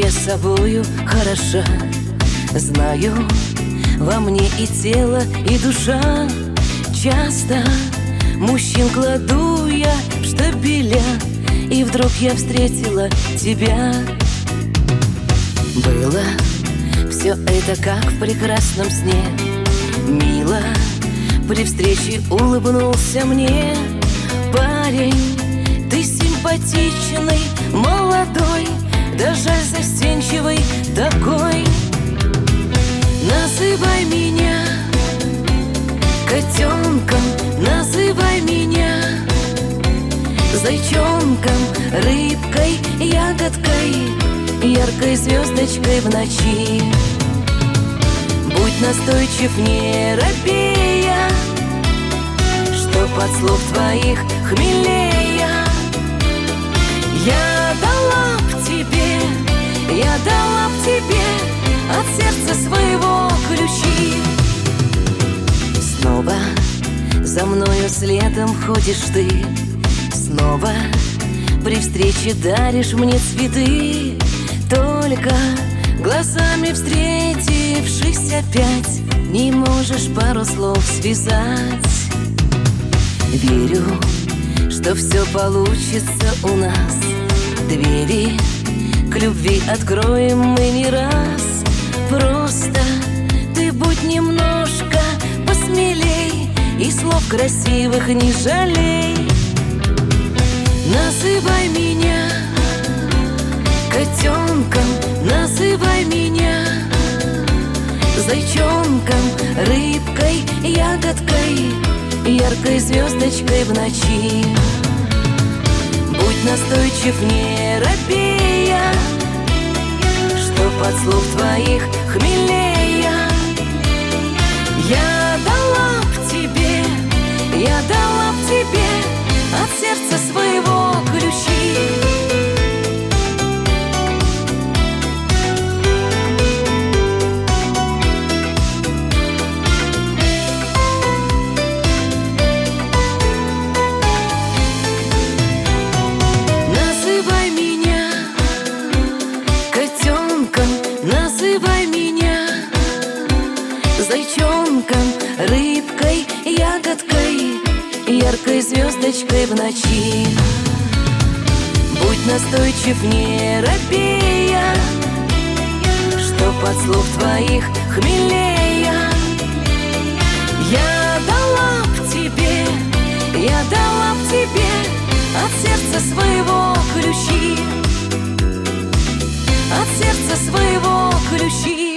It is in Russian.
я собою хороша. Знаю, во мне и тело, и душа. Часто мужчин кладу я в штабеля, и вдруг я встретила тебя. Было все это как в прекрасном сне. Мило при встрече улыбнулся мне парень. Ты симпатичный, молодой, да жаль застенчивый такой. Называй меня котенком, называй меня зайчонком, рыбкой, ягодкой, яркой звездочкой в ночи. Будь настойчив, не робея, что под слов твоих хмелея. Я дала б тебе, я дала б тебе от сердца своего ключи. Снова за мною следом ходишь ты, снова при встрече даришь мне цветы. Только глазами встретившись опять не можешь пару слов связать. Верю, что все получится у нас. Двери к любви откроем мы не раз. Просто ты будь немножко посмелей и слов красивых не жалей. Называй меня котенком, называй меня зайчонком, рыбкой, ягодкой, яркой звездочкой в ночи. Будь настойчив, не робея, что под слов твоих хмелея. Я дала б тебе, я дала б тебе от сердца своего ключи. Называй меня котенком, называй меня зайчонком, рыбкой, ягодкой, яркой звездочкой в ночи. Будь настойчив, не робея, что под слов твоих хмелея. Я дала б тебе, я дала б тебе от сердца своего ключи, от сердца своего ключи.